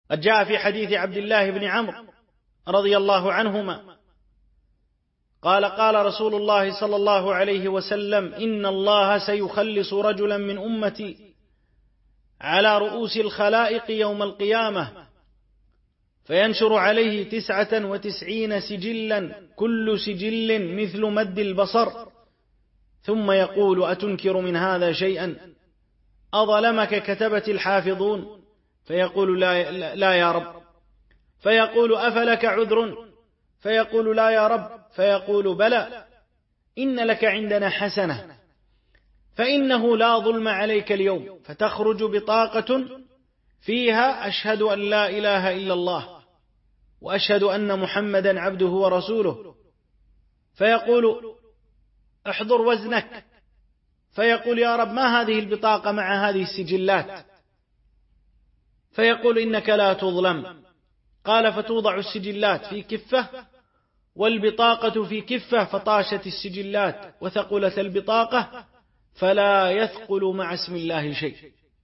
قد جاء في حديث عبد الله بن عمرو رضي الله عنهما قال: قال رسول الله صلى الله عليه وسلم: إن الله سيخلص رجلا من أمتي على رؤوس الخلائق يوم القيامة، فينشر عليه 99 سجلا، كل سجل مثل مد البصر، ثم يقول: أتنكر من هذا شيئا؟ أظلمك كتبة الحافظون؟ فيقول: لا يا رب. فيقول: أفلك عذر؟ فيقول: لا يا رب. فيقول: بلى، إن لك عندنا حسنة، فإنه لا ظلم عليك اليوم. فتخرج بطاقة فيها: أشهد أن لا إله إلا الله وأشهد أن محمدا عبده ورسوله. فيقول: احضر وزنك. فيقول: يا رب، ما هذه البطاقة مع هذه السجلات؟ فيقول: إنك لا تظلم. قال: فتوضع السجلات في كفة والبطاقة في كفة، فطاشت السجلات وثقلت البطاقة، فلا يثقل مع اسم الله شيء.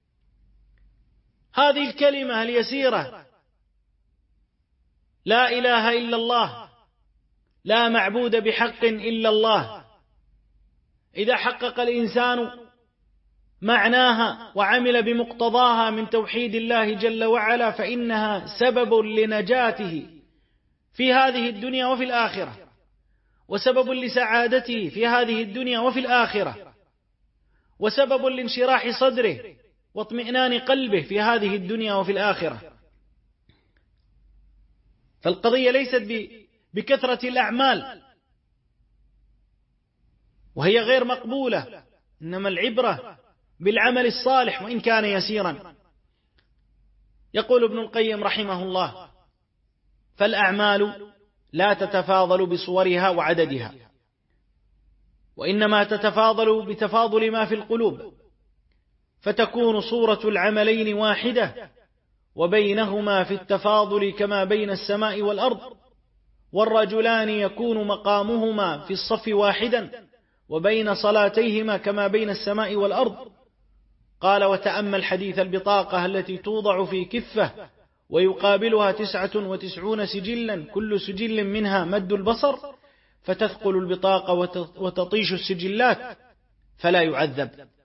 هذه الكلمة اليسيرة: لا إله إلا الله، لا معبود بحق إلا الله، إذا حقق الإنسان معناها وعمل بمقتضاها من توحيد الله جل وعلا، فإنها سبب لنجاته في هذه الدنيا وفي الآخرة، وسبب لسعادته في هذه الدنيا وفي الآخرة، وسبب لانشراح صدره واطمئنان قلبه في هذه الدنيا وفي الآخرة. فالقضية ليست بكثرة الأعمال، وهي غير مقبولة، إنما العبرة بالعمل الصالح وإن كان يسيرا. يقول ابن القيم رحمه الله: فالأعمال لا تتفاضل بصورها وعددها، وإنما تتفاضل بتفاضل ما في القلوب، فتكون صورة العملين واحدة، وبينهما في التفاضل كما بين السماء والأرض، والرجلان يكون مقامهما في الصف واحدا، وبين صلاتيهما كما بين السماء والأرض. قال: وتأمل حديث البطاقة التي توضع في كفة ويقابلها 99 سجلا، كل سجل منها مد البصر، فتثقل البطاقة وتطيش السجلات فلا يعذب.